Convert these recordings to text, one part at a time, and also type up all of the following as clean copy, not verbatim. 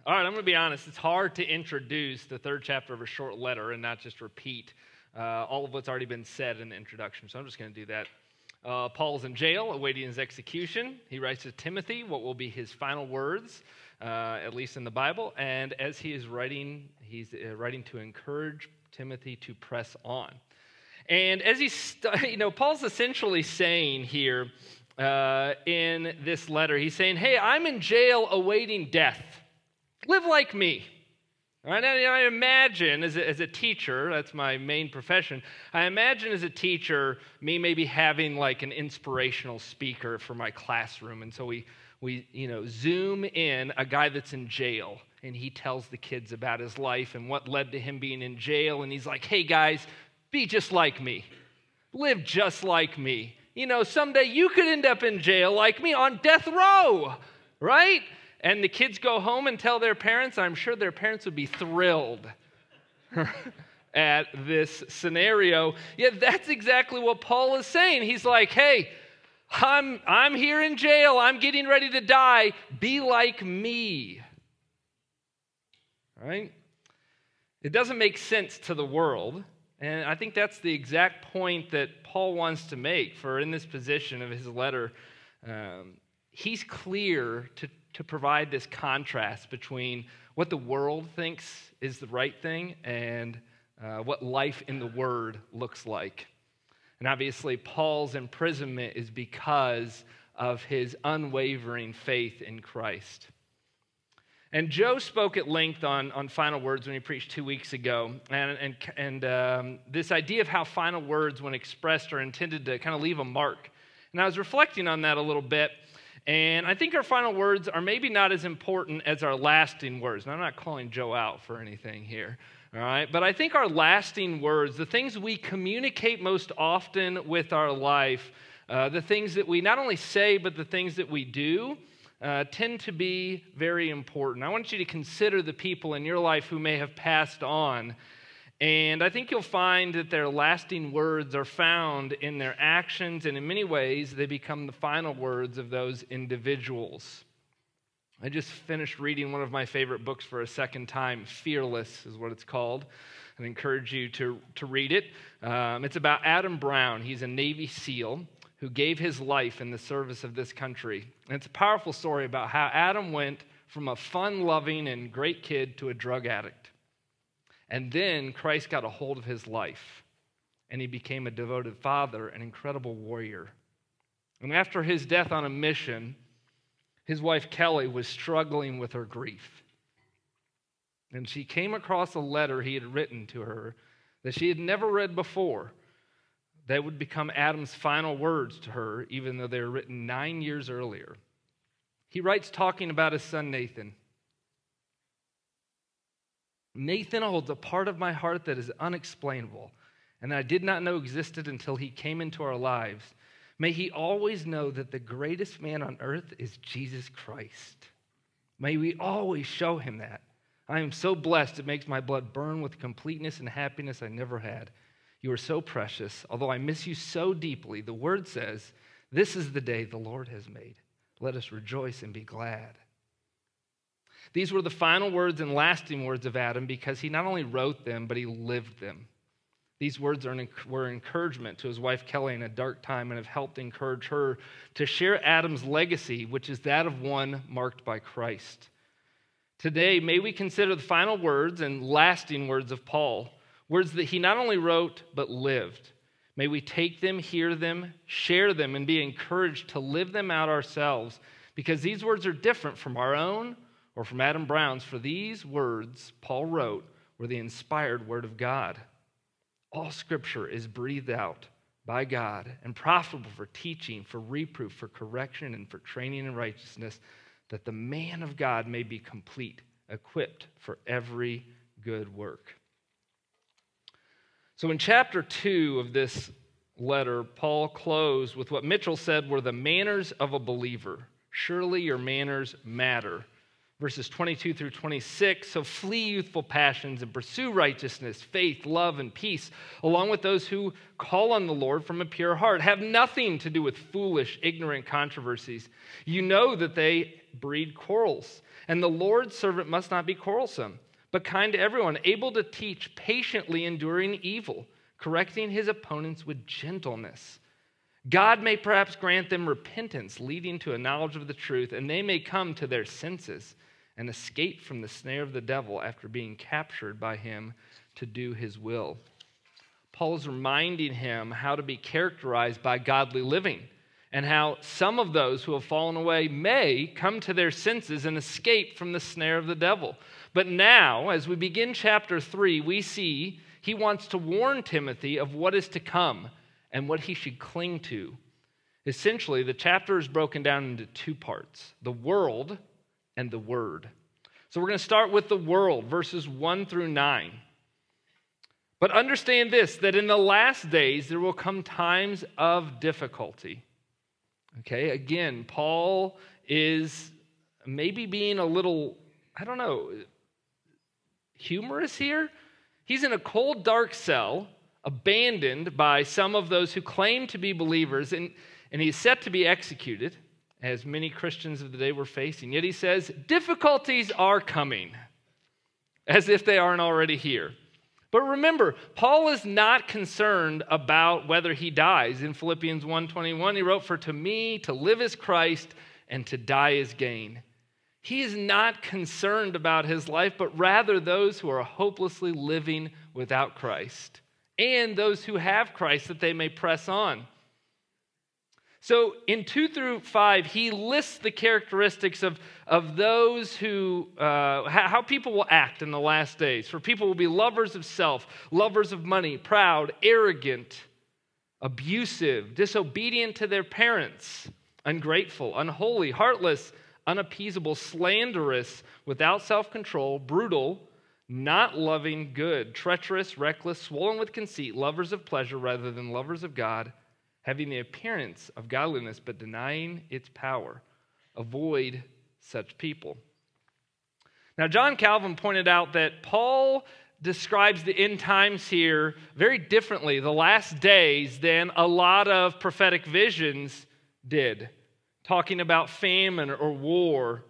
All right, I'm going to be honest. It's hard to introduce the third chapter of a short letter and not just repeat all of what's already been said in the introduction. So I'm just going to do that. Paul's in jail, awaiting his execution. He writes to Timothy what will be his final words, at least in the Bible. And as he is writing, he's writing to encourage Timothy to press on. And as Paul's essentially saying here in this letter, he's saying, hey, I'm in jail awaiting death. Live like me. All right? I imagine as a teacher, that's my main profession, I imagine as a teacher, me maybe having like an inspirational speaker for my classroom. And so we zoom in a guy that's in jail, and he tells the kids about his life and what led to him being in jail. And he's like, hey guys, be just like me. Live just like me. Someday you could end up in jail like me on death row, right? And the kids go home and tell their parents. I'm sure their parents would be thrilled at this scenario. Yeah, that's exactly what Paul is saying. He's like, hey, I'm here in jail. I'm getting ready to die. Be like me. All right? It doesn't make sense to the world. And I think that's the exact point that Paul wants to make. For in this position of his letter, he's clear to provide this contrast between what the world thinks is the right thing and what life in the Word looks like. And obviously, Paul's imprisonment is because of his unwavering faith in Christ. And Joe spoke at length on final words when he preached 2 weeks ago. And this idea of how final words, when expressed, are intended to kind of leave a mark. And I was reflecting on that a little bit. And I think our final words are maybe not as important as our lasting words. And I'm not calling Joe out for anything here, all right? But I think our lasting words, the things we communicate most often with our life, the things that we not only say, but the things that we do, tend to be very important. I want you to consider the people in your life who may have passed on. And I think you'll find that their lasting words are found in their actions, and in many ways, they become the final words of those individuals. I just finished reading one of my favorite books for a second time. Fearless is what it's called. I encourage you to read it. It's about Adam Brown. He's a Navy SEAL who gave his life in the service of this country. And it's a powerful story about how Adam went from a fun-loving and great kid to a drug addict. And then Christ got a hold of his life, and he became a devoted father, an incredible warrior. And after his death on a mission, his wife Kelly was struggling with her grief. And she came across a letter he had written to her that she had never read before, that would become Adam's final words to her, even though they were written 9 years earlier. He writes talking about his son Nathan. Nathan holds a part of my heart that is unexplainable, and I did not know existed until he came into our lives. May he always know that the greatest man on earth is Jesus Christ. May we always show him that. I am so blessed it makes my blood burn with completeness and happiness I never had. You are so precious. Although I miss you so deeply, the word says, this is the day the Lord has made. Let us rejoice and be glad. These were the final words and lasting words of Adam because he not only wrote them, but he lived them. These words were encouragement to his wife Kelly in a dark time and have helped encourage her to share Adam's legacy, which is that of one marked by Christ. Today, may we consider the final words and lasting words of Paul, words that he not only wrote, but lived. May we take them, hear them, share them, and be encouraged to live them out ourselves, because these words are different from our own or from Adam Brown's, for these words Paul wrote were the inspired word of God. All Scripture is breathed out by God and profitable for teaching, for reproof, for correction, and for training in righteousness, that the man of God may be complete, equipped for every good work. So in chapter 2 of this letter, Paul closed with what Mitchell said were the manners of a believer. Surely your manners matter. verses 22 through 26. So flee youthful passions and pursue righteousness, faith, love, and peace, along with those who call on the Lord from a pure heart. Have nothing to do with foolish, ignorant controversies. You know that they breed quarrels. And the Lord's servant must not be quarrelsome, but kind to everyone, able to teach, patiently enduring evil, correcting his opponents with gentleness. God may perhaps grant them repentance, leading to a knowledge of the truth, and they may come to their senses and escape from the snare of the devil after being captured by him to do his will. Paul is reminding him how to be characterized by godly living, and how some of those who have fallen away may come to their senses and escape from the snare of the devil. But now, as we begin chapter 3, we see he wants to warn Timothy of what is to come and what he should cling to. Essentially, the chapter is broken down into two parts, the world and the word. So we're going to start with the world, verses 1 through 9. But understand this, that in the last days there will come times of difficulty. Okay, again, Paul is maybe being a little, humorous here. He's in a cold, dark cell, abandoned by some of those who claim to be believers, and he's set to be executed, as many Christians of the day were facing. Yet he says, difficulties are coming, as if they aren't already here. But remember, Paul is not concerned about whether he dies. In Philippians 1:21, he wrote, "For to me, to live is Christ, and to die is gain." He is not concerned about his life, but rather those who are hopelessly living without Christ, and those who have Christ, that they may press on. So in 2 through 5, he lists the characteristics of those who, how people will act in the last days. For people will be lovers of self, lovers of money, proud, arrogant, abusive, disobedient to their parents, ungrateful, unholy, heartless, unappeasable, slanderous, without self-control, brutal, not loving good, treacherous, reckless, swollen with conceit, lovers of pleasure rather than lovers of God, having the appearance of godliness but denying its power. Avoid such people. Now, John Calvin pointed out that Paul describes the end times here very differently, the last days, than a lot of prophetic visions did, talking about famine or war.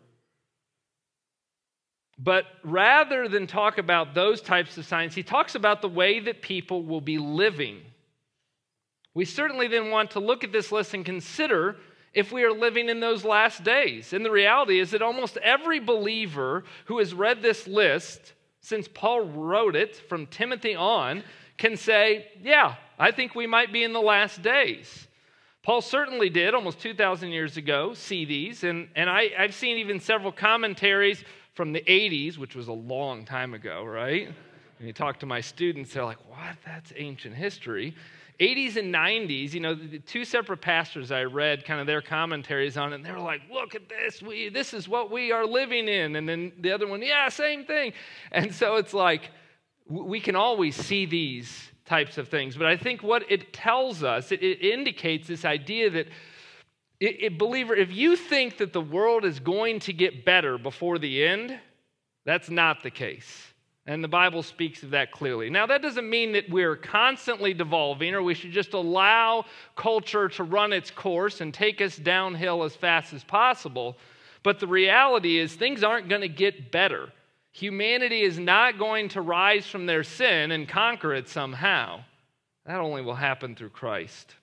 But rather than talk about those types of signs, he talks about the way that people will be living. We certainly then want to look at this list and consider if we are living in those last days. And the reality is that almost every believer who has read this list, since Paul wrote it from Timothy on, can say, yeah, I think we might be in the last days. Paul certainly did, almost 2,000 years ago, see these. And I've seen even several commentaries from the 80s, which was a long time ago, right? And you talk to my students, they're like, what? That's ancient history. 80s and 90s, the two separate pastors I read kind of their commentaries on it, and they were like, look at this, this is what we are living in. And then the other one, yeah, same thing. And so it's like, we can always see these types of things. But I think what it tells us, it indicates this idea that, believer, if you think that the world is going to get better before the end, that's not the case. And the Bible speaks of that clearly. Now, that doesn't mean that we're constantly devolving or we should just allow culture to run its course and take us downhill as fast as possible. But the reality is things aren't going to get better. Humanity is not going to rise from their sin and conquer it somehow. That only will happen through Christ.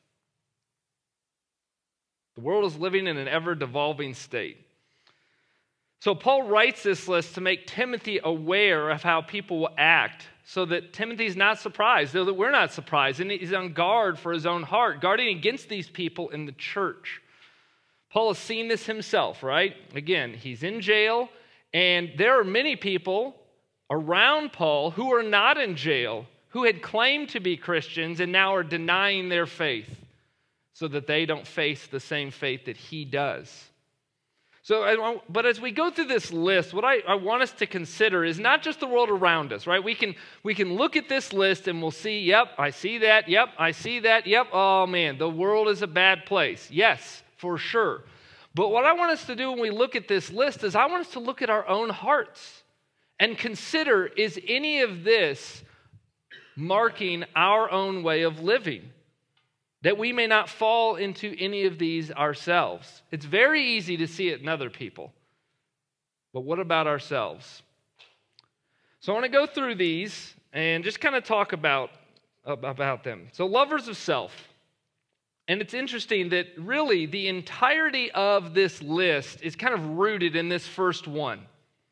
The world is living in an ever-devolving state. So Paul writes this list to make Timothy aware of how people will act so that Timothy's not surprised, though that we're not surprised, and he's on guard for his own heart, guarding against these people in the church. Paul has seen this himself, right? Again, he's in jail, and there are many people around Paul who are not in jail, who had claimed to be Christians and now are denying their faith so that they don't face the same fate that he does. But as we go through this list, what I want us to consider is not just the world around us, right? We can look at this list and we'll see, yep, I see that, yep, I see that, yep, oh man, the world is a bad place. Yes, for sure. But what I want us to do when we look at this list is I want us to look at our own hearts and consider, is any of this marking our own way of living? That we may not fall into any of these ourselves. It's very easy to see it in other people. But what about ourselves? So I want to go through these and just kind of talk about them. So lovers of self. And it's interesting that really the entirety of this list is kind of rooted in this first one.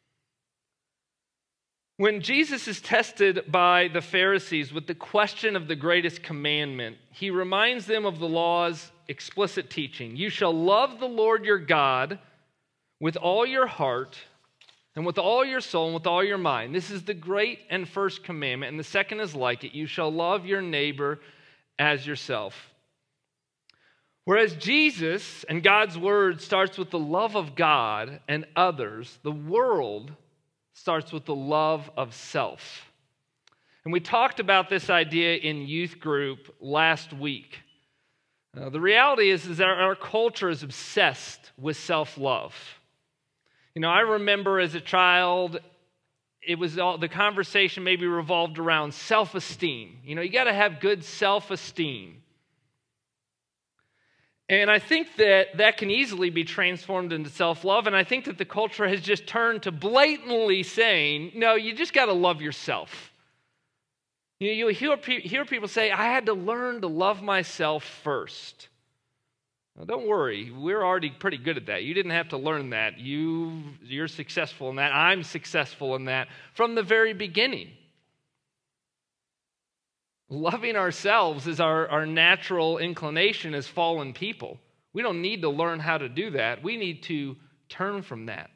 When Jesus is tested by the Pharisees with the question of the greatest commandment, he reminds them of the law's explicit teaching. You shall love the Lord your God with all your heart and with all your soul and with all your mind. This is the great and first commandment, and the second is like it. You shall love your neighbor as yourself. Whereas Jesus and God's word starts with the love of God and others, the world starts with the love of self. And we talked about this idea in youth group last week. The reality is that our culture is obsessed with self-love. You know, I remember as a child, it was all, the conversation maybe revolved around self-esteem. You know, you got to have good self-esteem. And I think that can easily be transformed into self-love. And I think that the culture has just turned to blatantly saying, no, you just got to love yourself. You hear people say, I had to learn to love myself first. Now, don't worry, we're already pretty good at that. You didn't have to learn that. You're successful in that. I'm successful in that from the very beginning. Loving ourselves is our natural inclination as fallen people. We don't need to learn how to do that. We need to turn from that.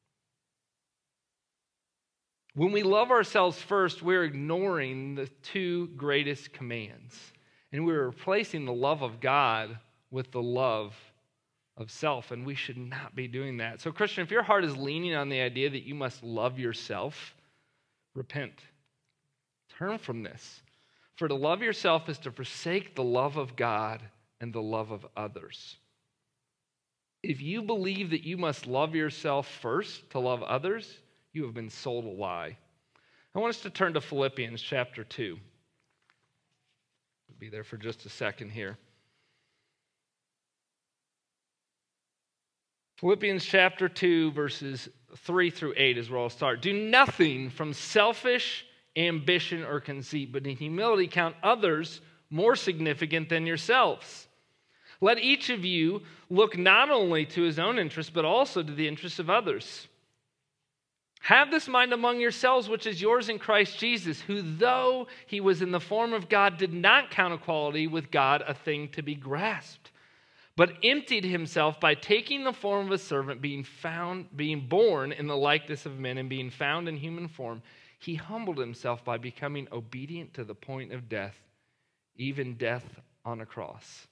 When we love ourselves first, we're ignoring the two greatest commands. And we're replacing the love of God with the love of self. And we should not be doing that. So, Christian, if your heart is leaning on the idea that you must love yourself, repent. Turn from this. For to love yourself is to forsake the love of God and the love of others. If you believe that you must love yourself first to love others, you have been sold a lie. I want us to turn to Philippians chapter 2. We'll be there for just a second here. Philippians chapter 2, verses 3 through 8 is where I'll start. Do nothing from selfish ambition or conceit, but in humility count others more significant than yourselves. Let each of you look not only to his own interests, but also to the interests of others. Have this mind among yourselves, which is yours in Christ Jesus, who though he was in the form of God, did not count equality with God a thing to be grasped, but emptied himself by taking the form of a servant, being born in the likeness of men, and being found in human form. He humbled himself by becoming obedient to the point of death, even death on a cross.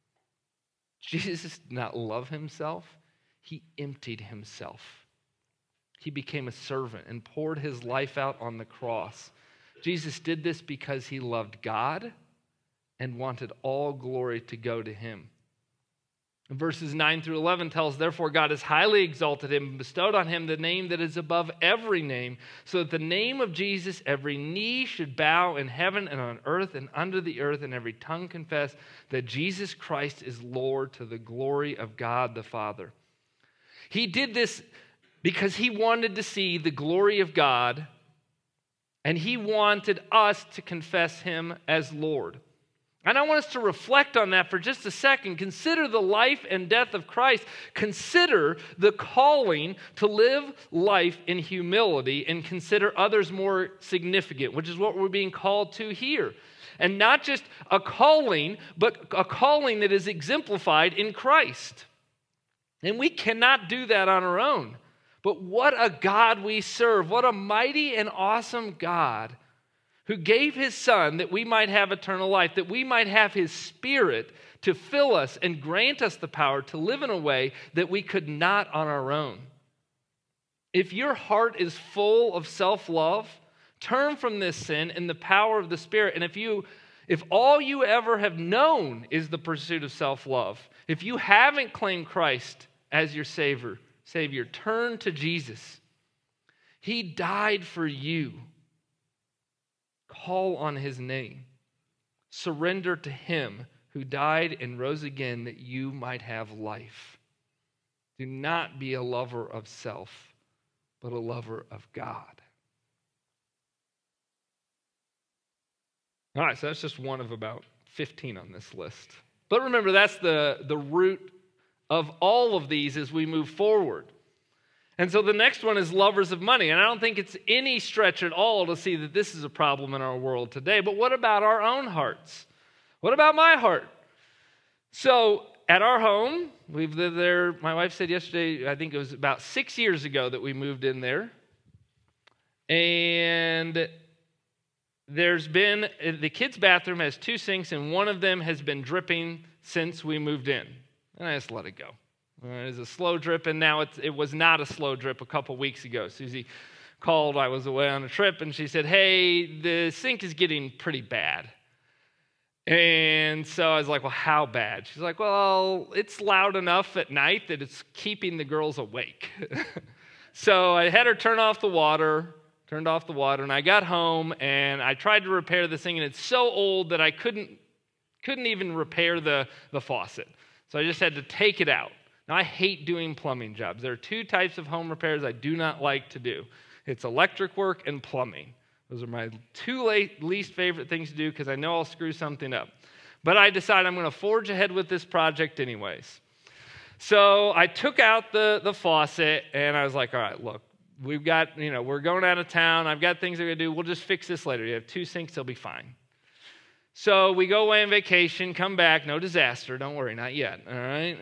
Jesus did not love himself. He emptied himself. He became a servant and poured his life out on the cross. Jesus did this because he loved God and wanted all glory to go to him. Verses 9 through 11 tells, therefore God has highly exalted him and bestowed on him the name that is above every name, so that the name of Jesus every knee should bow in heaven and on earth and under the earth, and every tongue confess that Jesus Christ is Lord, to the glory of God the Father. He did this because he wanted to see the glory of God, and he wanted us to confess him as Lord. And I want us to reflect on that for just a second. Consider the life and death of Christ. Consider the calling to live life in humility, and consider others more significant, which is what we're being called to here. And not just a calling, but a calling that is exemplified in Christ. And we cannot do that on our own. But what a God we serve. What a mighty and awesome God, who gave his Son that we might have eternal life, that we might have his Spirit to fill us and grant us the power to live in a way that we could not on our own. If your heart is full of self-love, turn from this sin in the power of the Spirit. And if all you ever have known is the pursuit of self-love, if you haven't claimed Christ as your Savior, turn to Jesus. He died for you. Call on his name. Surrender to him who died and rose again that you might have life. Do not be a lover of self, but a lover of God. All right, so that's just one of about 15 on this list. But remember, that's the root of all of these as we move forward. And so the next one is lovers of money. And I don't think it's any stretch at all to see that this is a problem in our world today. But what about our own hearts? What about my heart? So at our home, we've lived there, my wife said yesterday, I think it was about 6 years ago that we moved in there. And the kids' bathroom has 2 sinks, and one of them has been dripping since we moved in. And I just let it go. It was a slow drip, and now it was not a slow drip a couple weeks ago. Susie called, I was away on a trip, and she said, hey, the sink is getting pretty bad. And so I was like, well, how bad? She's like, well, it's loud enough at night that it's keeping the girls awake. So I had her turned off the water, and I got home, and I tried to repair this thing, and it's so old that I couldn't even repair the faucet. So I just had to take it out. Now, I hate doing plumbing jobs. There are 2 types of home repairs I do not like to do. It's electric work and plumbing. Those are my 2 least favorite things to do because I know I'll screw something up. But I decided I'm going to forge ahead with this project anyways. So I took out the faucet, and I was like, all right, look, we've got, we're going out of town. I've got things I'm going to do. We'll just fix this later. You have 2 sinks, they'll be fine. So we go away on vacation, come back, no disaster. Don't worry, not yet, all right?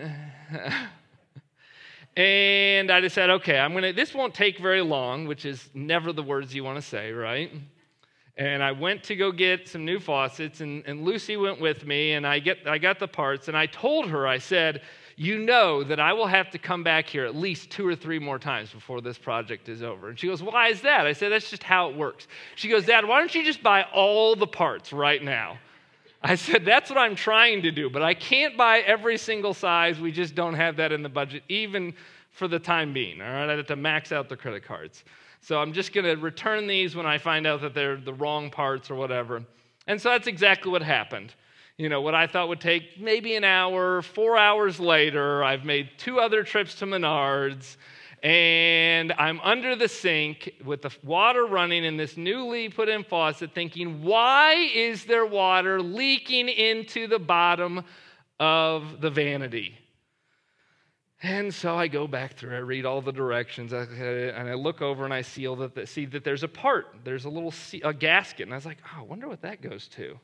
And I decided, okay, this won't take very long, which is never the words you want to say, right? And I went to go get some new faucets, and Lucy went with me, and I got the parts, and I told her, I said, you know that I will have to come back here at least 2 or 3 more times before this project is over. And she goes, why is that? I said, that's just how it works. She goes, Dad, why don't you just buy all the parts right now? I said, that's what I'm trying to do, but I can't buy every single size. We just don't have that in the budget, even for the time being. All right, I have to max out the credit cards. So I'm just going to return these when I find out that they're the wrong parts or whatever. And so that's exactly what happened. What I thought would take maybe an hour, 4 hours later, I've made 2 other trips to Menards, and I'm under the sink with the water running in this newly put in faucet thinking, why is there water leaking into the bottom of the vanity? And so I go back through, I read all the directions, and I look over and I see that there's a part, there's a gasket. And I was like, oh, I wonder what that goes to.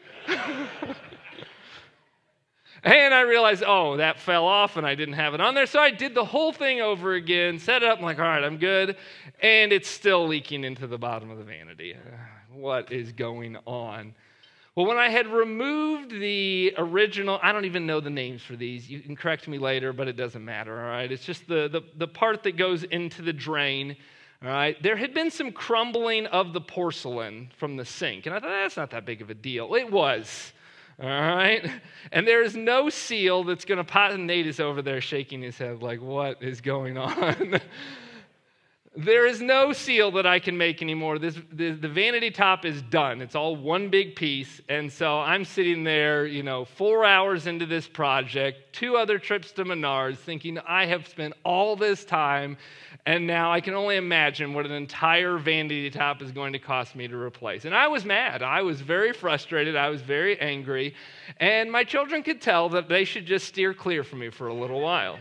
And I realized, oh, that fell off and I didn't have it on there. So I did the whole thing over again, set it up. I'm like, all right, I'm good. And it's still leaking into the bottom of the vanity. What is going on? Well, when I had removed the original, I don't even know the names for these. You can correct me later, but it doesn't matter, all right? It's just the part that goes into the drain, all right? There had been some crumbling of the porcelain from the sink. And I thought, that's not that big of a deal. It was. All right? And there is no seal that's going to pot, and Nate is over there shaking his head like, what is going on? There is no seal that I can make anymore. The vanity top is done. It's all one big piece. And so I'm sitting there, 4 hours into this project, 2 other trips to Menards, thinking I have spent all this time, and now I can only imagine what an entire vanity top is going to cost me to replace. And I was mad. I was very frustrated. I was very angry. And my children could tell that they should just steer clear from me for a little while.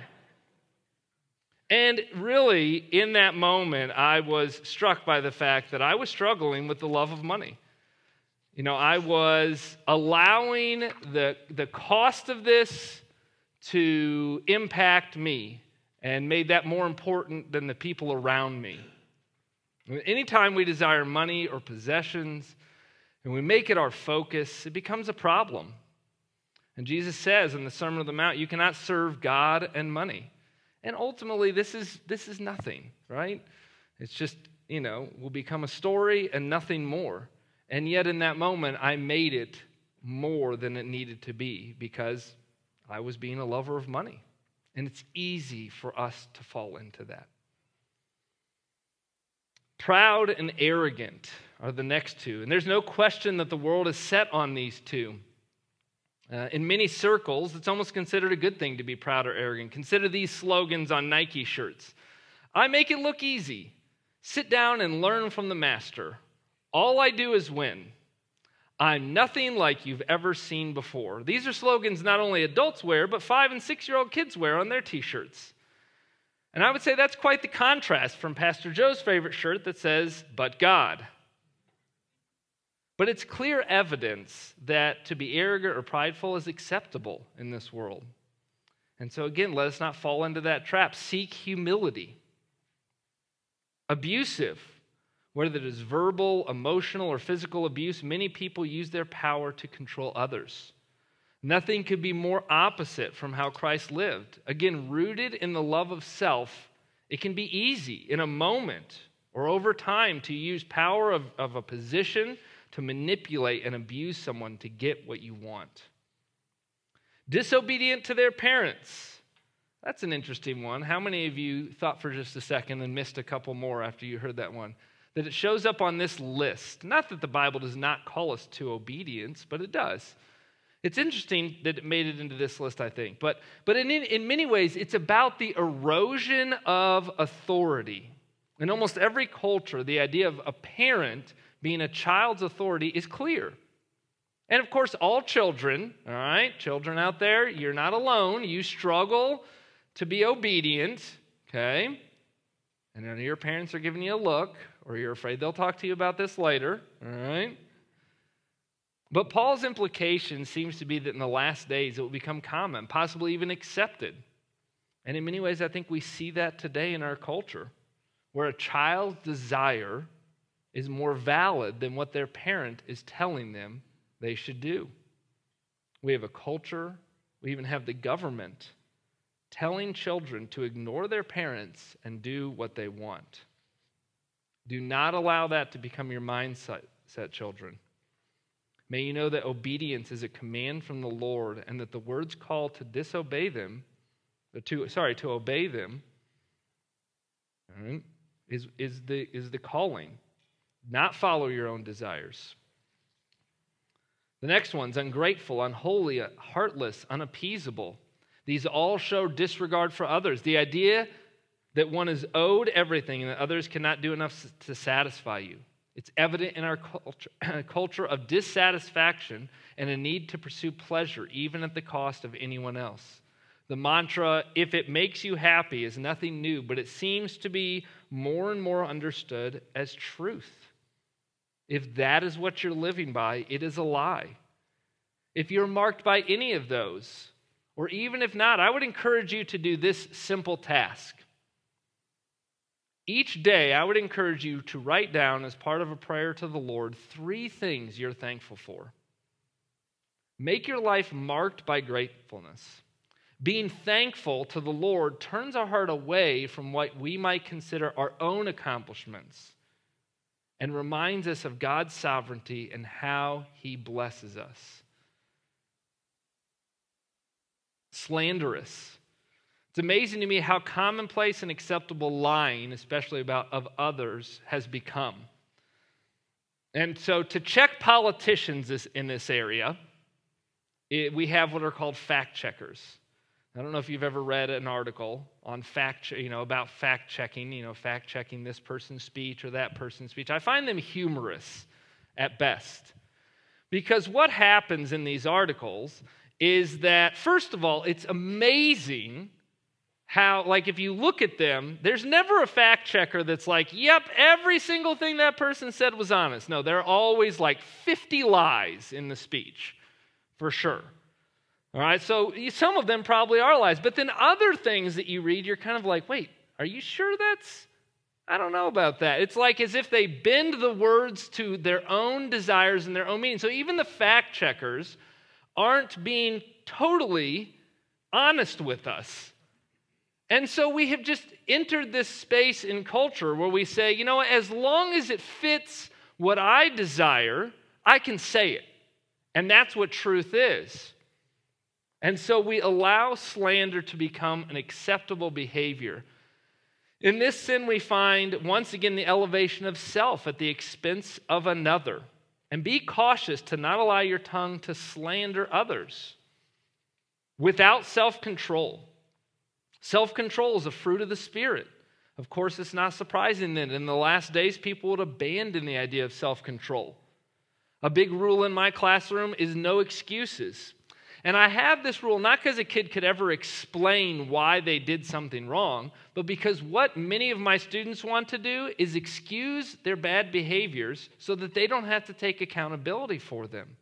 And really, in that moment, I was struck by the fact that I was struggling with the love of money. I was allowing the cost of this to impact me and made that more important than the people around me. Anytime we desire money or possessions and we make it our focus, it becomes a problem. And Jesus says in the Sermon on the Mount, you cannot serve God and money. And ultimately, this is nothing, right? It's just, will become a story and nothing more. And yet in that moment, I made it more than it needed to be because I was being a lover of money. And it's easy for us to fall into that. Proud and arrogant are the next two. And there's no question that the world is set on these two. In many circles, it's almost considered a good thing to be proud or arrogant. Consider these slogans on Nike shirts. I make it look easy. Sit down and learn from the master. All I do is win. I'm nothing like you've ever seen before. These are slogans not only adults wear, but 5- and 6-year-old kids wear on their t-shirts. And I would say that's quite the contrast from Pastor Joe's favorite shirt that says, but God. But it's clear evidence that to be arrogant or prideful is acceptable in this world. And so again, let us not fall into that trap. Seek humility. Abusive, whether it is verbal, emotional, or physical abuse, many people use their power to control others. Nothing could be more opposite from how Christ lived. Again, rooted in the love of self, it can be easy in a moment or over time to use power of a position to manipulate and abuse someone to get what you want. Disobedient to their parents. That's an interesting one. How many of you thought for just a second and missed a couple more after you heard that one? That it shows up on this list. Not that the Bible does not call us to obedience, but it does. It's interesting that it made it into this list, I think. But in many ways, it's about the erosion of authority. In almost every culture, the idea of a parent being a child's authority is clear. And of course, all children, all right, children out there, you're not alone. You struggle to be obedient, okay? And then your parents are giving you a look, or you're afraid they'll talk to you about this later, all right? But Paul's implication seems to be that in the last days it will become common, possibly even accepted. And in many ways, I think we see that today in our culture, where a child's desire is more valid than what their parent is telling them they should do. We have a culture, we even have the government telling children to ignore their parents and do what they want. Do not allow that to become your mindset, children. May you know that obedience is a command from the Lord, and that the word's call to disobey them, to obey them, all right, is the calling. Not follow your own desires. The next one's ungrateful, unholy, heartless, unappeasable. These all show disregard for others. The idea that one is owed everything and that others cannot do enough to satisfy you. It's evident in our culture of dissatisfaction and a need to pursue pleasure, even at the cost of anyone else. The mantra, if it makes you happy, is nothing new, but it seems to be more and more understood as truth. If that is what you're living by, it is a lie. If you're marked by any of those, or even if not, I would encourage you to do this simple task. Each day, I would encourage you to write down as part of a prayer to the Lord 3 things you're thankful for. Make your life marked by gratefulness. Being thankful to the Lord turns our heart away from what we might consider our own accomplishments and reminds us of God's sovereignty and how He blesses us. Slanderous. It's amazing to me how commonplace and acceptable lying, especially of others, has become. And so to check politicians in this area, we have what are called fact checkers. I don't know if you've ever read an article on about fact checking, fact checking this person's speech or that person's speech. I find them humorous at best. Because what happens in these articles is that, first of all, it's amazing how, if you look at them, there's never a fact checker that's like, yep, every single thing that person said was honest. No, there are always 50 lies in the speech, for sure. All right, so some of them probably are lies. But then other things that you read, you're kind of like, wait, are you sure I don't know about that. It's as if they bend the words to their own desires and their own meaning. So even the fact checkers aren't being totally honest with us. And so we have just entered this space in culture where we say, as long as it fits what I desire, I can say it. And that's what truth is. And so we allow slander to become an acceptable behavior. In this sin, we find, once again, the elevation of self at the expense of another. And be cautious to not allow your tongue to slander others without self-control. Self-control is a fruit of the Spirit. Of course, it's not surprising that in the last days, people would abandon the idea of self-control. A big rule in my classroom is no excuses. And I have this rule not because a kid could ever explain why they did something wrong, but because what many of my students want to do is excuse their bad behaviors so that they don't have to take accountability for them.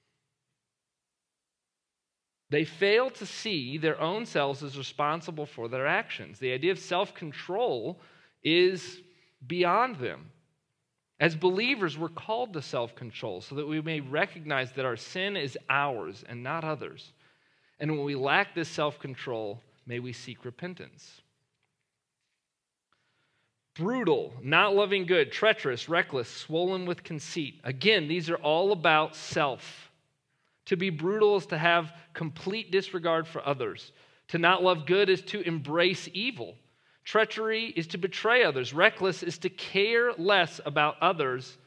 They fail to see their own selves as responsible for their actions. The idea of self-control is beyond them. As believers, we're called to self-control so that we may recognize that our sin is ours and not others. And when we lack this self-control, may we seek repentance. Brutal, not loving good, treacherous, reckless, swollen with conceit. Again, these are all about self. To be brutal is to have complete disregard for others. To not love good is to embrace evil. Treachery is to betray others. Reckless is to care less about others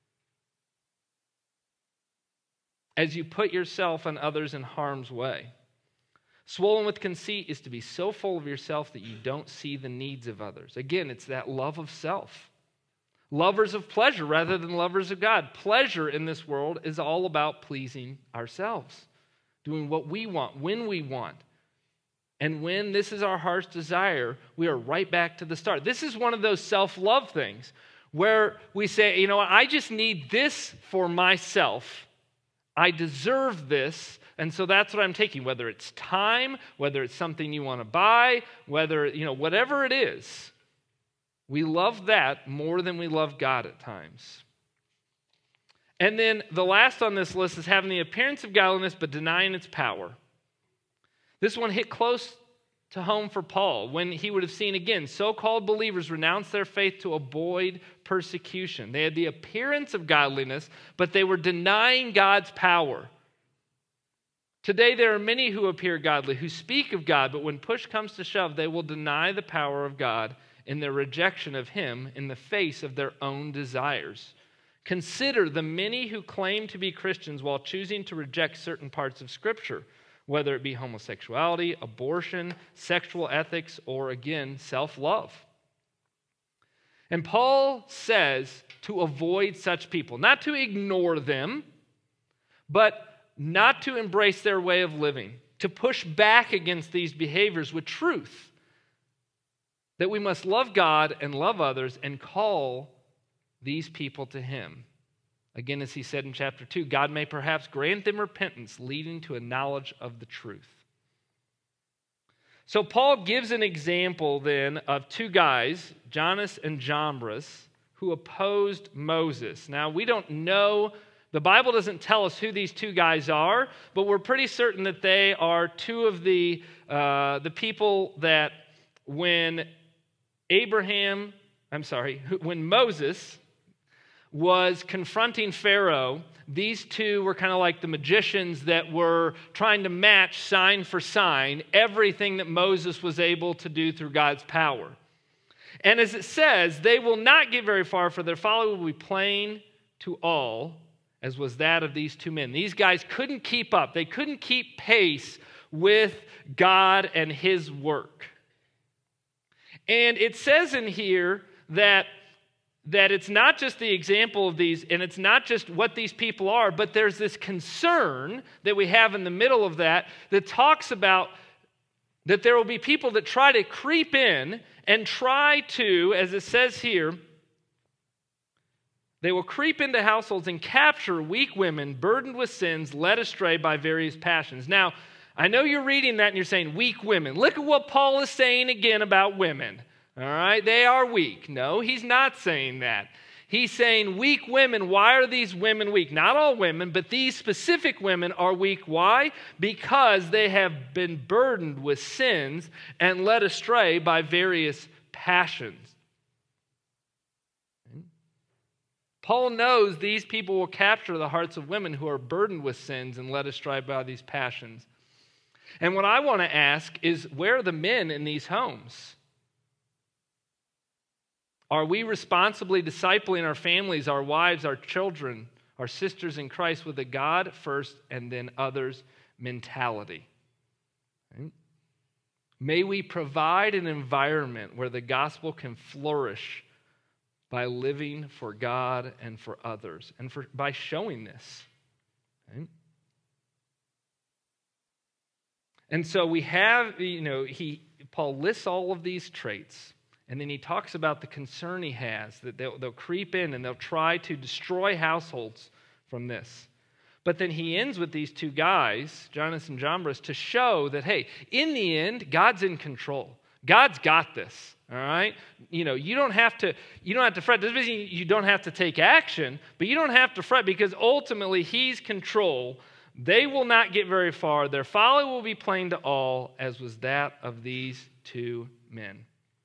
as you put yourself and others in harm's way. Swollen with conceit is to be so full of yourself that you don't see the needs of others. Again, it's that love of self. Lovers of pleasure rather than lovers of God. Pleasure in this world is all about pleasing ourselves, doing what we want, when we want. And when this is our heart's desire, we are right back to the start. This is one of those self-love things where we say, you know what, I just need this for myself. I deserve this, and so that's what I'm taking, whether it's time, whether it's something you want to buy, whether, whatever it is. We love that more than we love God at times. And then the last on this list is having the appearance of godliness but denying its power. This one hit close to home for Paul when he would have seen, again, so-called believers renounce their faith to avoid persecution. They had the appearance of godliness, but they were denying God's power. Today, there are many who appear godly, who speak of God, but when push comes to shove, they will deny the power of God in their rejection of Him in the face of their own desires. Consider the many who claim to be Christians while choosing to reject certain parts of Scripture, whether it be homosexuality, abortion, sexual ethics, or again, self-love. And Paul says to avoid such people, not to ignore them, but not to embrace their way of living, to push back against these behaviors with truth, that we must love God and love others and call these people to Him. Again, as he said in chapter 2, God may perhaps grant them repentance, leading to a knowledge of the truth. So Paul gives an example then of two guys, Jannes and Jambres, who opposed Moses. Now, we don't know, the Bible doesn't tell us who these two guys are, but we're pretty certain that they are two of the people that when Moses was confronting Pharaoh, these two were kind of like the magicians that were trying to match sign for sign everything that Moses was able to do through God's power. And as it says, they will not get very far, for their folly will be plain to all, as was that of these two men. These guys couldn't keep up. They couldn't keep pace with God and His work. And it says in here that it's not just the example of these, and it's not just what these people are, but there's this concern that we have in the middle of that talks about that there will be people that try to creep in and try to, as it says here, they will creep into households and capture weak women burdened with sins, led astray by various passions. Now, I know you're reading that and you're saying, weak women. Look at what Paul is saying again about women. All right, they are weak. No, he's not saying that. He's saying weak women. Why are these women weak? Not all women, but these specific women are weak. Why? Because they have been burdened with sins and led astray by various passions. Paul knows these people will capture the hearts of women who are burdened with sins and led astray by these passions. And what I want to ask is, where are the men in these homes? Are we responsibly discipling our families, our wives, our children, our sisters in Christ with a God first and then others mentality? Right? May we provide an environment where the gospel can flourish by living for God and for others, and by showing this. Right? And so we have, Paul lists all of these traits, and then he talks about the concern he has that they'll creep in and they'll try to destroy households from this. But then he ends with these two guys, Jannes and Jambres, to show that, hey, in the end, God's in control. God's got this, all right? You don't have to fret. This doesn't mean you don't have to take action, but you don't have to fret because ultimately he's control. They will not get very far. Their folly will be plain to all, as was that of these two men.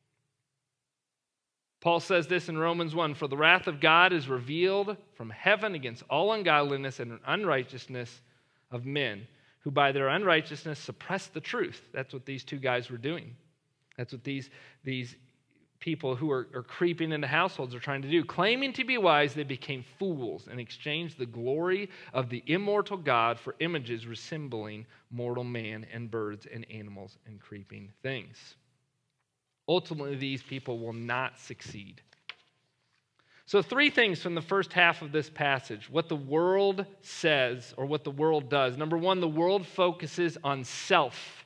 Paul says this in Romans 1, "For the wrath of God is revealed from heaven against all ungodliness and unrighteousness of men, who by their unrighteousness suppress the truth." That's what these two guys were doing. That's what these people who are creeping into households are trying to do. Claiming to be wise, they became fools and exchanged the glory of the immortal God for images resembling mortal man and birds and animals and creeping things. Ultimately, these people will not succeed. So 3 things from the first half of this passage. What the world says or what the world does. Number 1, the world focuses on self.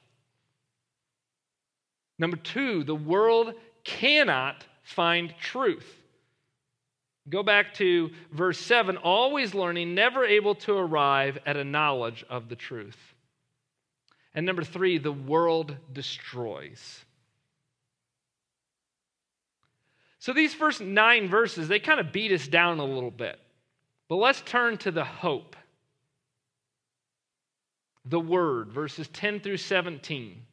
Number 2, the world cannot find truth. Go back to verse 7, always learning, never able to arrive at a knowledge of the truth. And number 3, the world destroys. So these first 9 verses, they kind of beat us down a little bit. But let's turn to the hope. The word, verses 10 through 17.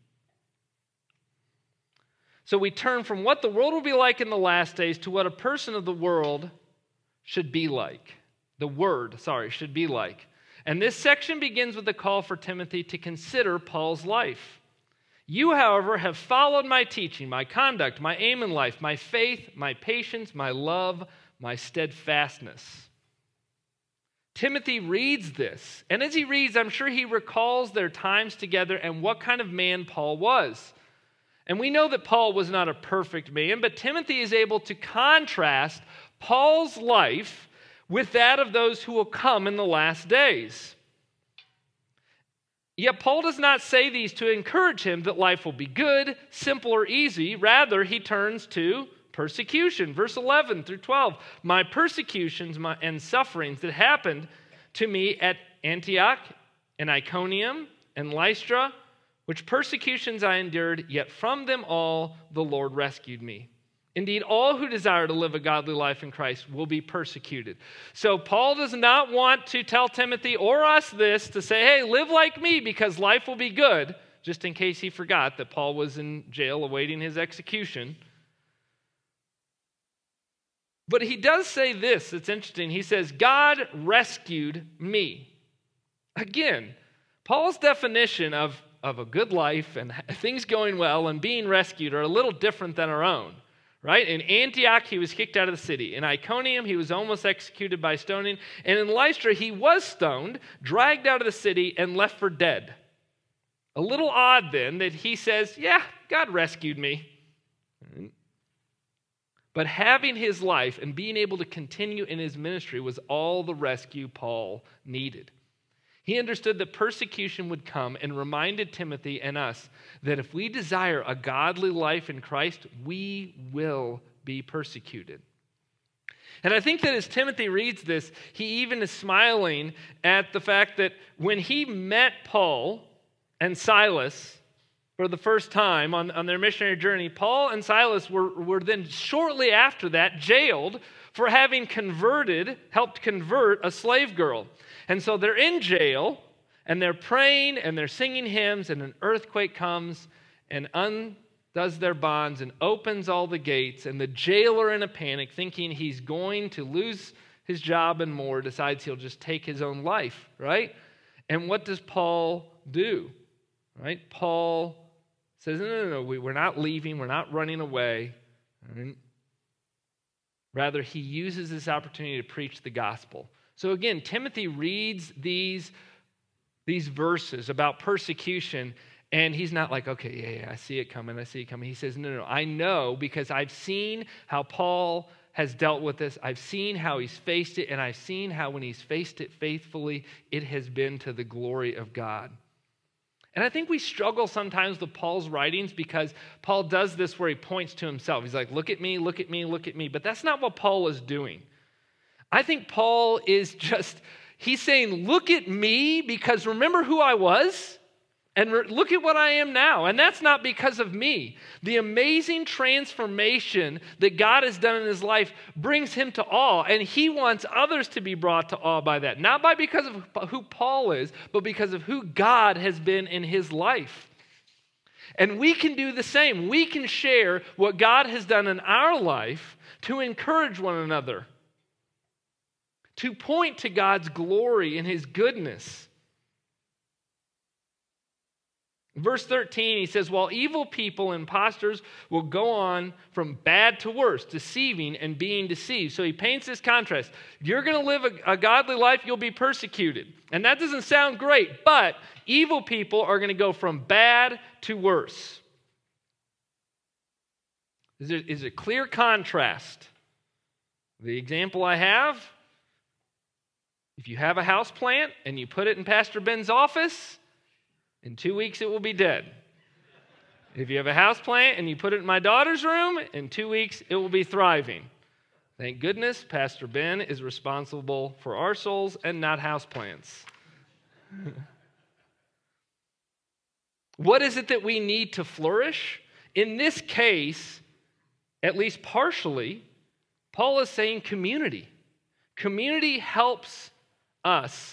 So we turn from what the world will be like in the last days to what a person of the world should be like. Should be like. And this section begins with a call for Timothy to consider Paul's life. "You, however, have followed my teaching, my conduct, my aim in life, my faith, my patience, my love, my steadfastness." Timothy reads this, and as he reads, I'm sure he recalls their times together and what kind of man Paul was. And we know that Paul was not a perfect man, but Timothy is able to contrast Paul's life with that of those who will come in the last days. Yet Paul does not say these to encourage him that life will be good, simple, or easy. Rather, he turns to persecution. Verse 11 through 12. "My persecutions and sufferings that happened to me at Antioch and Iconium and Lystra, which persecutions I endured, yet from them all the Lord rescued me. Indeed, all who desire to live a godly life in Christ will be persecuted." So Paul does not want to tell Timothy or us this to say, hey, live like me because life will be good, just in case he forgot that Paul was in jail awaiting his execution. But he does say this, it's interesting. He says, God rescued me. Again, Paul's definition of a good life and things going well and being rescued are a little different than our own. Right? In Antioch, he was kicked out of the city. In Iconium, he was almost executed by stoning. And in Lystra, he was stoned, dragged out of the city, and left for dead. A little odd then that he says, yeah, God rescued me. But having his life and being able to continue in his ministry was all the rescue Paul needed. He understood that persecution would come and reminded Timothy and us that if we desire a godly life in Christ, we will be persecuted. And I think that as Timothy reads this, he even is smiling at the fact that when he met Paul and Silas for the first time on their missionary journey, Paul and Silas were then shortly after that jailed for having helped convert a slave girl. And so they're in jail, and they're praying, and they're singing hymns, and an earthquake comes and undoes their bonds and opens all the gates, and the jailer in a panic, thinking he's going to lose his job and more, decides he'll just take his own life, right? And what does Paul do? right? Paul says, no, we're not leaving, we're not running away. Right? Rather, he uses this opportunity to preach the gospel. So again, Timothy reads these verses about persecution, and he's not like, okay, yeah, I see it coming. He says, no, I know because I've seen how Paul has dealt with this. I've seen how he's faced it, and I've seen how when he's faced it faithfully, it has been to the glory of God. And I think we struggle sometimes with Paul's writings because Paul does this where he points to himself. He's like, look at me, look at me, look at me. But that's not what Paul is doing. I think Paul is he's saying, look at me because remember who I was? And look at what I am now. And that's not because of me. The amazing transformation that God has done in his life brings him to awe. And he wants others to be brought to awe by that. Not because of who Paul is, but because of who God has been in his life. And we can do the same. We can share what God has done in our life to encourage one another, to point to God's glory and his goodness. Verse 13, he says, while evil people and impostors will go on from bad to worse, deceiving and being deceived. So he paints this contrast. You're going to live a godly life, you'll be persecuted. And that doesn't sound great, but evil people are going to go from bad to worse. Is a clear contrast. The example I have, if you have a house plant and you put it in Pastor Ben's office, in 2 weeks, it will be dead. If you have a house plant and you put it in my daughter's room, in 2 weeks, it will be thriving. Thank goodness Pastor Ben is responsible for our souls and not house plants. What is it that we need to flourish? In this case, at least partially, Paul is saying community. Community helps us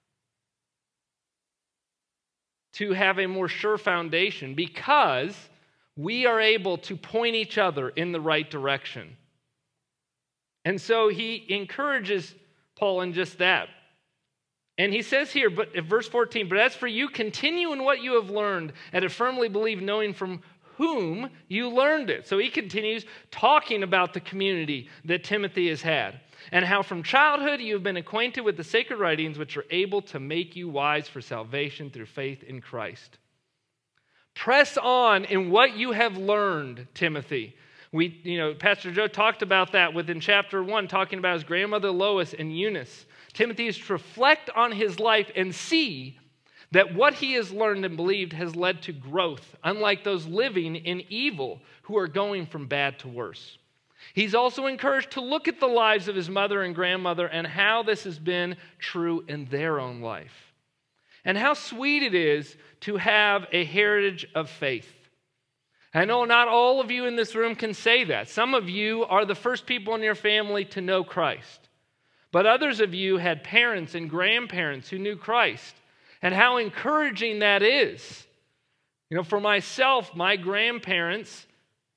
to have a more sure foundation because we are able to point each other in the right direction. And so he encourages Paul in just that. And he says here, but in verse 14, but as for you, continue in what you have learned and have firmly believed, knowing from whom you learned it. So he continues talking about the community that Timothy has had and how from childhood you have been acquainted with the sacred writings which are able to make you wise for salvation through faith in Christ. Press on in what you have learned, Timothy. Pastor Joe talked about that within chapter 1, talking about his grandmother Lois and Eunice. Timothy is to reflect on his life and see that what he has learned and believed has led to growth, unlike those living in evil who are going from bad to worse. He's also encouraged to look at the lives of his mother and grandmother and how this has been true in their own life. And how sweet it is to have a heritage of faith. I know not all of you in this room can say that. Some of you are the first people in your family to know Christ. But others of you had parents and grandparents who knew Christ. And how encouraging that is. For myself, my grandparents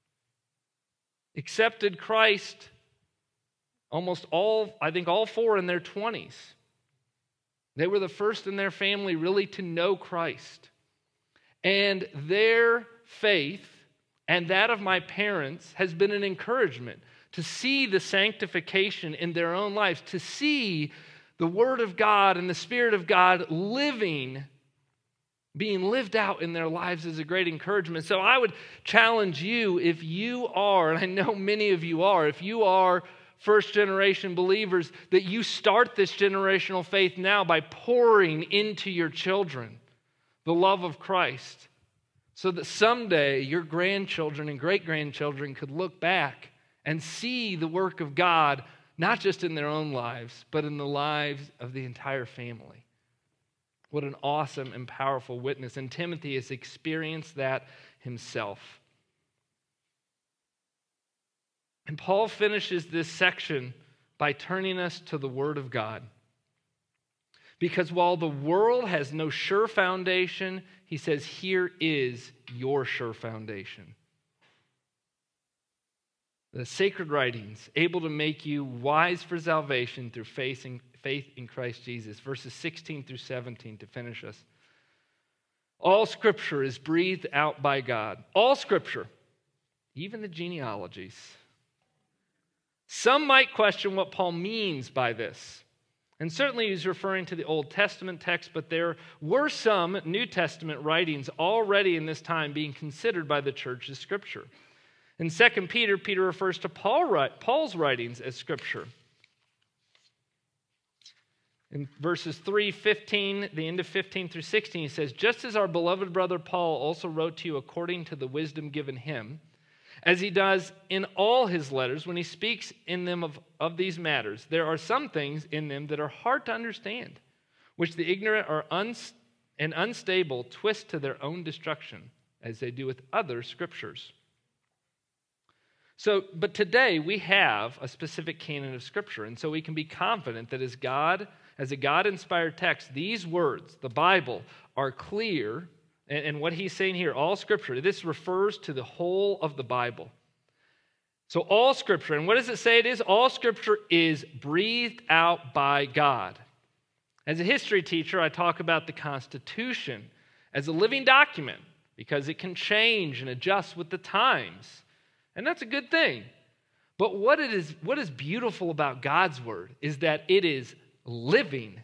accepted Christ almost all four in their 20s. They were the first in their family really to know Christ. And their faith and that of my parents has been an encouragement to see the sanctification in their own lives, to see the Word of God and the Spirit of God being lived out in their lives is a great encouragement. So I would challenge you, if you are, and I know many of you are, if you are first-generation believers, that you start this generational faith now by pouring into your children the love of Christ, so that someday your grandchildren and great-grandchildren could look back and see the work of God, not just in their own lives, but in the lives of the entire family. What an awesome and powerful witness. And Timothy has experienced that himself. And Paul finishes this section by turning us to the Word of God. Because while the world has no sure foundation, he says, here is your sure foundation. The sacred writings, able to make you wise for salvation through faith in Christ Jesus. Verses 16 through 17 to finish us. All Scripture is breathed out by God. All Scripture, even the genealogies. Some might question what Paul means by this. And certainly he's referring to the Old Testament text, but there were some New Testament writings already in this time being considered by the church as Scripture. In 2 Peter, Peter refers to Paul's writings as Scripture. In verses 3:15, the end of 15 through 16, he says, "Just as our beloved brother Paul also wrote to you according to the wisdom given him, as he does in all his letters when he speaks in them of these matters, there are some things in them that are hard to understand, which the ignorant and unstable twist to their own destruction, as they do with other scriptures." But today we have a specific canon of Scripture, and so we can be confident that as a God-inspired text, these words, the Bible, are clear. And what he's saying here, all Scripture, this refers to the whole of the Bible. So all Scripture, and what does it say it is? All Scripture is breathed out by God. As a history teacher, I talk about the Constitution as a living document because it can change and adjust with the times. And that's a good thing. But what is beautiful about God's Word is that it is living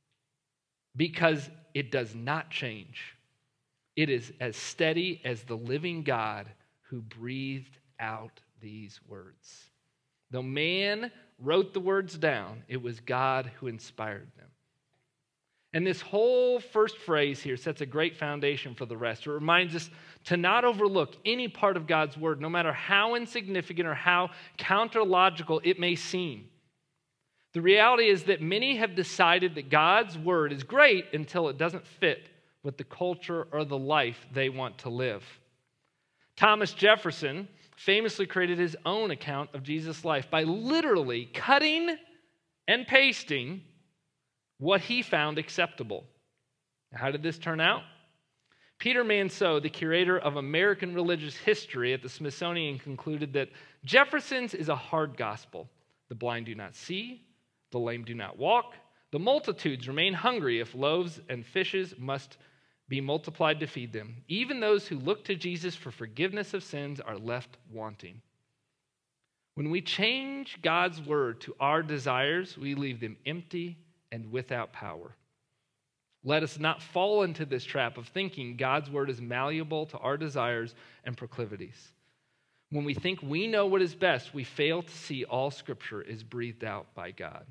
because it does not change. It is as steady as the living God who breathed out these words. Though man wrote the words down, it was God who inspired them. And this whole first phrase here sets a great foundation for the rest. It reminds us to not overlook any part of God's word, no matter how insignificant or how counterlogical it may seem. The reality is that many have decided that God's word is great until it doesn't fit with the culture or the life they want to live. Thomas Jefferson famously created his own account of Jesus' life by literally cutting and pasting what he found acceptable. How did this turn out? Peter Manseau, the curator of American religious history at the Smithsonian, concluded that Jefferson's is a hard gospel. The blind do not see, the lame do not walk, the multitudes remain hungry if loaves and fishes must be multiplied to feed them. Even those who look to Jesus for forgiveness of sins are left wanting. When we change God's word to our desires, we leave them empty and without power. Let us not fall into this trap of thinking God's word is malleable to our desires and proclivities. When we think we know what is best, we fail to see all Scripture is breathed out by God.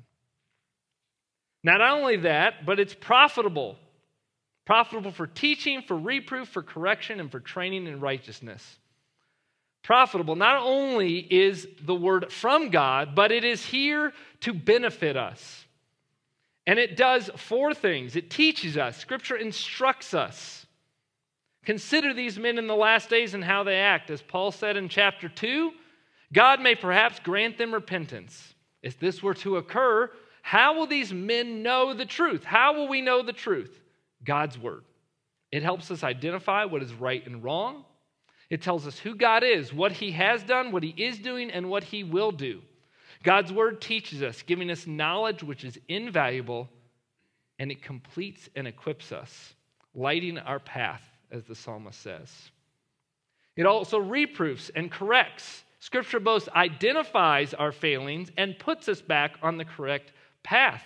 Not only that, but it's profitable. Profitable for teaching, for reproof, for correction, and for training in righteousness. Profitable. Not only is the word from God, but it is here to benefit us. And it does four things. It teaches us. Scripture instructs us. Consider these men in the last days and how they act. As Paul said in chapter 2, God may perhaps grant them repentance. If this were to occur, how will these men know the truth? How will we know the truth? God's word. It helps us identify what is right and wrong. It tells us who God is, what he has done, what he is doing, and what he will do. God's word teaches us, giving us knowledge which is invaluable, and it completes and equips us, lighting our path, as the psalmist says. It also reproofs and corrects. Scripture both identifies our failings and puts us back on the correct path.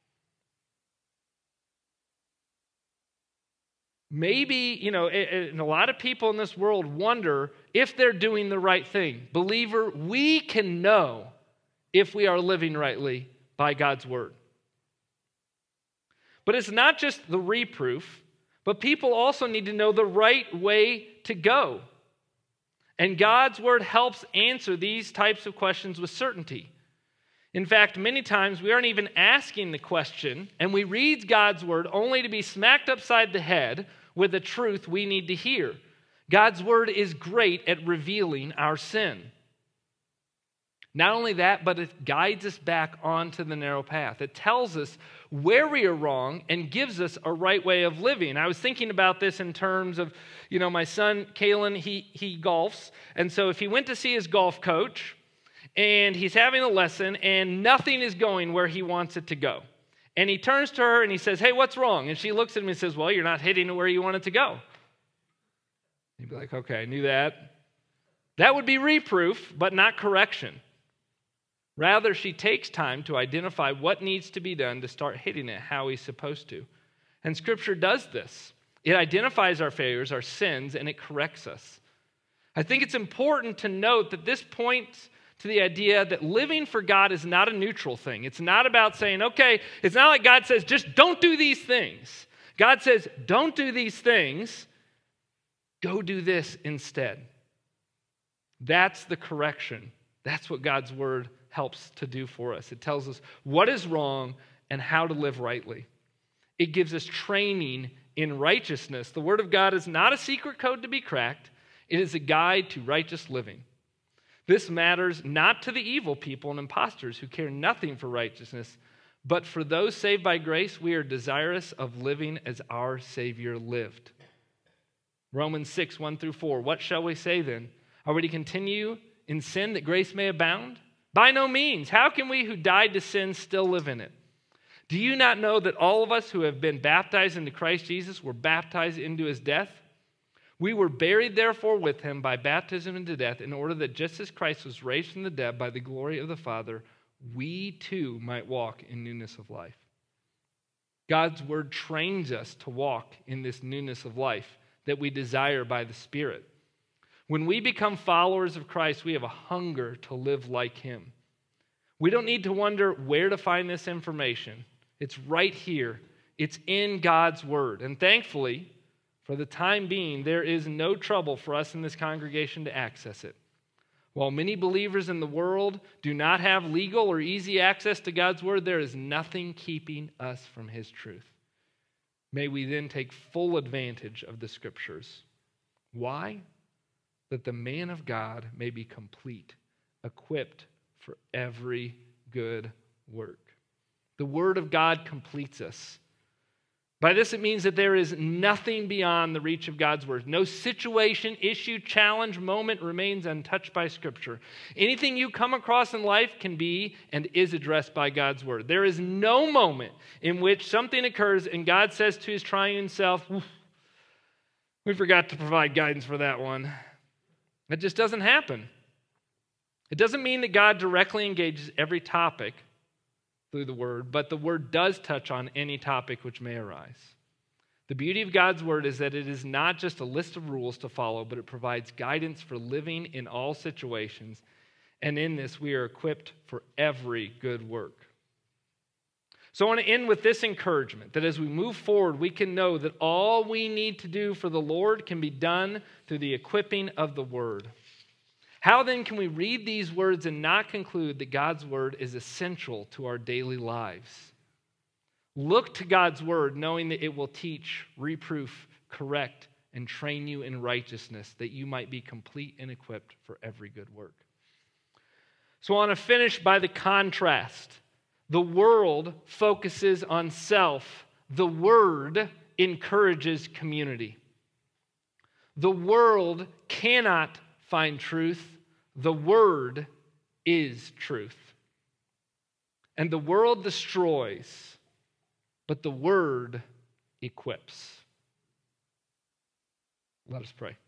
Maybe, and a lot of people in this world wonder if they're doing the right thing. Believer, we can know if we are living rightly by God's word. But it's not just the reproof, but people also need to know the right way to go. And God's word helps answer these types of questions with certainty. In fact, many times we aren't even asking the question, and we read God's word only to be smacked upside the head with the truth we need to hear. God's word is great at revealing our sin. Not only that, but it guides us back onto the narrow path. It tells us where we are wrong and gives us a right way of living. I was thinking about this in terms of, my son, Kalen, he golfs. And so if he went to see his golf coach and he's having a lesson and nothing is going where he wants it to go, And he turns to her and he says, hey, what's wrong? And she looks at him and says, well, you're not hitting it where you want it to go. He'd be like, okay, I knew that. That would be reproof, but not correction. Rather, she takes time to identify what needs to be done to start hitting it how he's supposed to. And Scripture does this. It identifies our failures, our sins, and it corrects us. I think it's important to note that this points to the idea that living for God is not a neutral thing. It's not about saying, okay, it's not like God says, just don't do these things. God says, don't do these things. Go do this instead. That's the correction. That's what God's word helps to do for us. It tells us what is wrong and how to live rightly. It gives us training in righteousness. The word of God is not a secret code to be cracked. It is a guide to righteous living. This matters not to the evil people and impostors who care nothing for righteousness, but for those saved by grace, we are desirous of living as our Savior lived. Romans 6, 1 through 4. What shall we say then? Are we to continue in sin that grace may abound? By no means. How can we who died to sin still live in it? Do you not know that all of us who have been baptized into Christ Jesus were baptized into his death? We were buried, therefore, with him by baptism into death, in order that just as Christ was raised from the dead by the glory of the Father, we too might walk in newness of life. God's word trains us to walk in this newness of life that we desire by the Spirit. When we become followers of Christ, we have a hunger to live like him. We don't need to wonder where to find this information. It's right here. It's in God's word. And thankfully, for the time being, there is no trouble for us in this congregation to access it. While many believers in the world do not have legal or easy access to God's word, there is nothing keeping us from his truth. May we then take full advantage of the scriptures. Why? That the man of God may be complete, equipped for every good work. The word of God completes us. By this, it means that there is nothing beyond the reach of God's word. No situation, issue, challenge, moment remains untouched by Scripture. Anything you come across in life can be and is addressed by God's word. There is no moment in which something occurs and God says to his triune self, we forgot to provide guidance for that one. It just doesn't happen. It doesn't mean that God directly engages every topic through the word, but the word does touch on any topic which may arise. The beauty of God's word is that it is not just a list of rules to follow, but it provides guidance for living in all situations, and in this we are equipped for every good work. So I want to end with this encouragement, that as we move forward, we can know that all we need to do for the Lord can be done through the equipping of the word. How then can we read these words and not conclude that God's word is essential to our daily lives? Look to God's word knowing that it will teach, reproof, correct, and train you in righteousness, that you might be complete and equipped for every good work. So I want to finish by the contrast. The world focuses on self. The word encourages community. The world cannot find truth. The word is truth. And the world destroys, but the word equips. Let us pray.